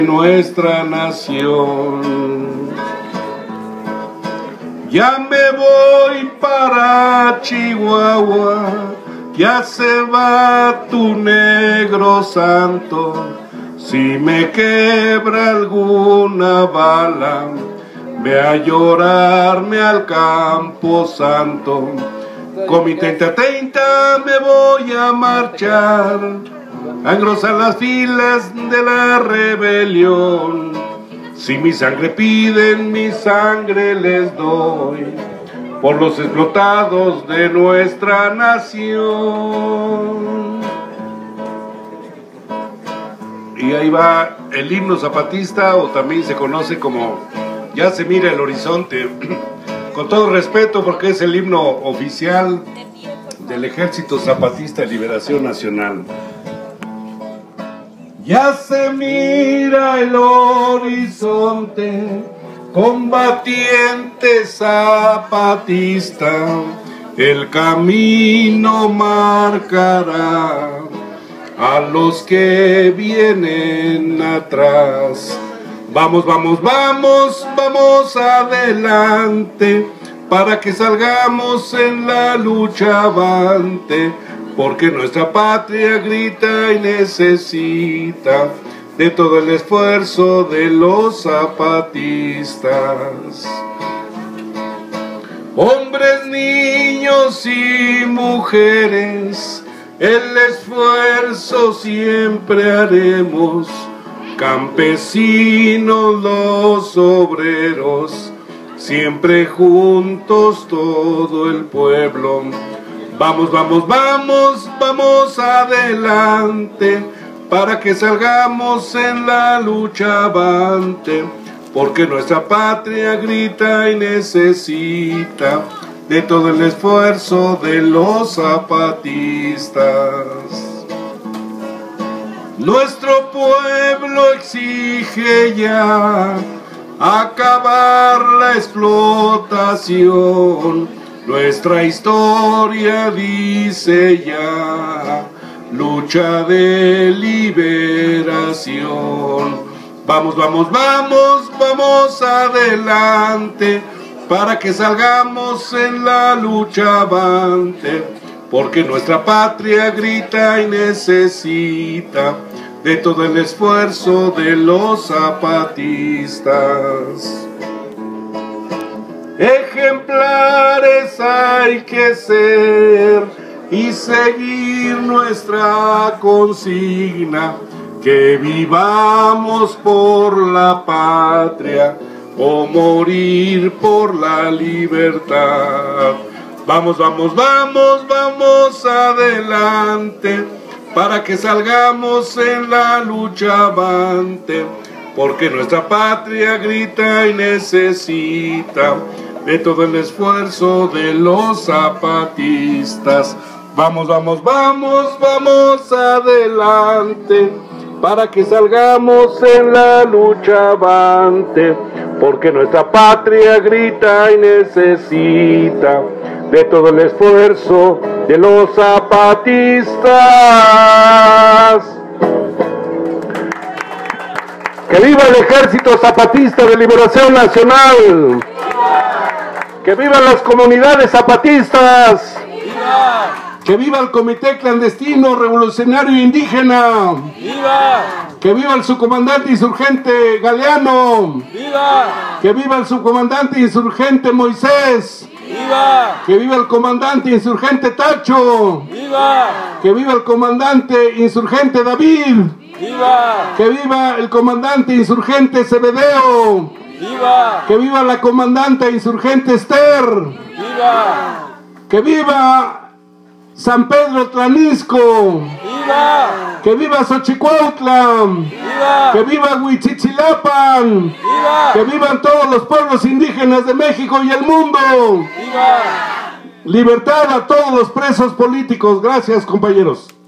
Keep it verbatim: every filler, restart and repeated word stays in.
nuestra nación. Ya me voy para Chihuahua, ya se va tu negro santo. Si me quebra alguna bala, ve a llorarme al campo santo. Con mi treinta treinta me voy a marchar, a engrosar las filas de la rebelión. Si mi sangre piden, mi sangre les doy, por los explotados de nuestra nación. Y ahí va el himno zapatista, o también se conoce como Ya se mira el horizonte, con todo respeto porque es el himno oficial del Ejército Zapatista de Liberación Nacional. Ya se mira el horizonte, combatiente zapatista, el camino marcará a los que vienen atrás. Vamos, vamos, vamos, vamos adelante, para que salgamos en la lucha avante, porque nuestra patria grita y necesita de todo el esfuerzo de los zapatistas. Hombres, niños y mujeres, el esfuerzo siempre haremos. Campesinos, los obreros, siempre juntos todo el pueblo. Vamos, vamos, vamos, vamos adelante, para que salgamos en la lucha avante, porque nuestra patria grita y necesita de todo el esfuerzo de los zapatistas. Nuestro pueblo exige ya acabar la explotación. Nuestra historia dice ya lucha de liberación. Vamos, vamos, vamos, vamos adelante, para que salgamos en la lucha avante, porque nuestra patria grita y necesita de todo el esfuerzo de los zapatistas. Ejemplares hay que ser y seguir nuestra consigna, que vivamos por la patria o morir por la libertad. Vamos, vamos, vamos, vamos adelante, para que salgamos en la lucha avante, porque nuestra patria grita y necesita de todo el esfuerzo de los zapatistas. Vamos, vamos, vamos, vamos adelante, para que salgamos en la lucha avante, porque nuestra patria grita y necesita de todo el esfuerzo de los zapatistas. ¡Que viva el Ejército Zapatista de Liberación Nacional! ¡Que vivan las comunidades zapatistas! ¡Que viva el Comité Clandestino Revolucionario Indígena! ¡Viva! ¡Que viva el subcomandante insurgente Galeano! ¡Viva! ¡Que viva el subcomandante insurgente Moisés! ¡Viva! ¡Que viva el comandante insurgente Tacho! ¡Viva! ¡Que viva el comandante insurgente David! ¡Viva! ¡Que viva el comandante insurgente Cebedeo! ¡Viva! ¡Que viva la comandante insurgente Esther! ¡Viva! ¡Que viva San Pedro Tlanisco! ¡Viva! ¡Que viva Xochicuautla! ¡Viva! ¡Que viva Huichichilapan! ¡Viva! ¡Que vivan todos los pueblos indígenas de México y el mundo! ¡Viva! ¡Libertad a todos los presos políticos! Gracias, compañeros.